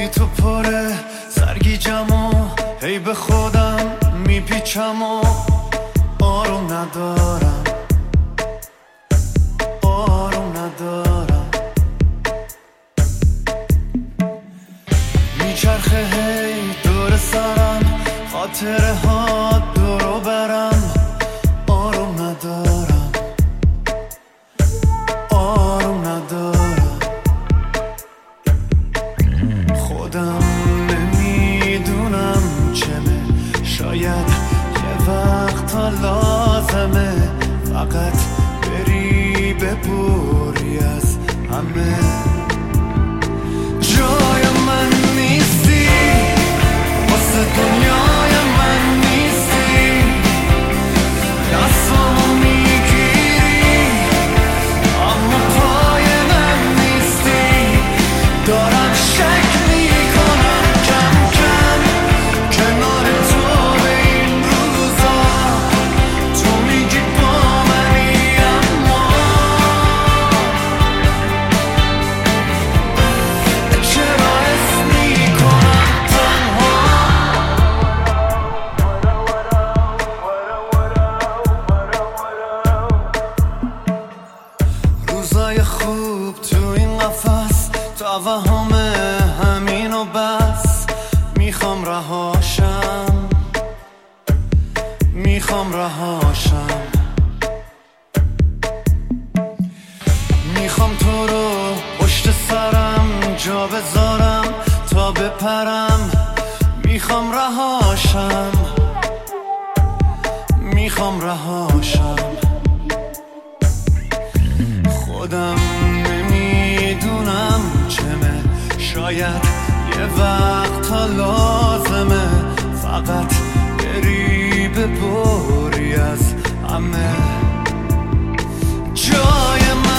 بی تو پره سرگیجم و هی به خودم میپیچم و آروم ندارم، آروم ندارم. میچرخه هی دور سرم خاطره ها دورو برم، آروم ندارم، آروم ندارم. خودم نمیدونم چمه، شاید یه وقتا لازمه فقط بری ببوری از همه. جای من نیستی، واسه دنیای من نیستی، دستامو میگیری اما پای من نیستی. دارم شک میکنم کم کم کنار تو به این روزا، تو میگی با منی اما چرا حس میکنم تنها. روزای خوب تو این قفس توهم همین و بس، میخوام رهاشم، میخوام رهاشم. میخوام تو رو پشت سرم جا بذارم تا بپرم، میخوام رهاشم، میخوام رهاشم. خودم نمیدونم چمه، شاید یه وقتا لازمه فقط بری ببری از همه. جای من